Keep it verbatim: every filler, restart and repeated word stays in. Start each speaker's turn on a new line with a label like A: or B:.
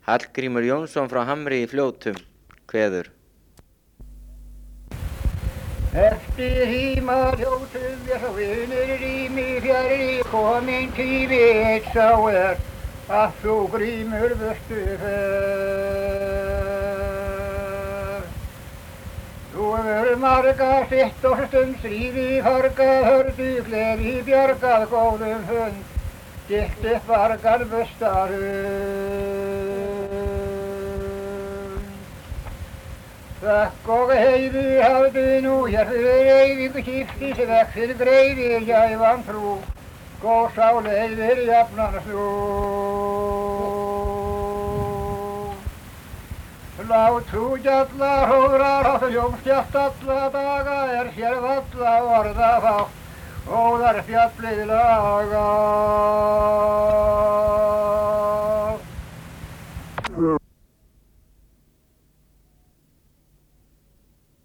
A: Hallgrímur Jónsson frá Hamri í Fljótum kveður.
B: Eftir híma hljótum ég svo vinur rými fjari kominn tími eitt sá er að þú Grímur vörstu fer. Þú hefur margað sitt og stund stríði fargað hörðu gleði bjargað góðum hund ditt upp vargar bustarund. Þökk og heiði hafði nú hér fyrir eyðingu skiptis vexir greiði gæfan frú góð sá leiðir jafnan þú. Lát þú gjalla hóðrar á hljómsdjátt alla daga er sér valla orða fátt óðar fjallið laga.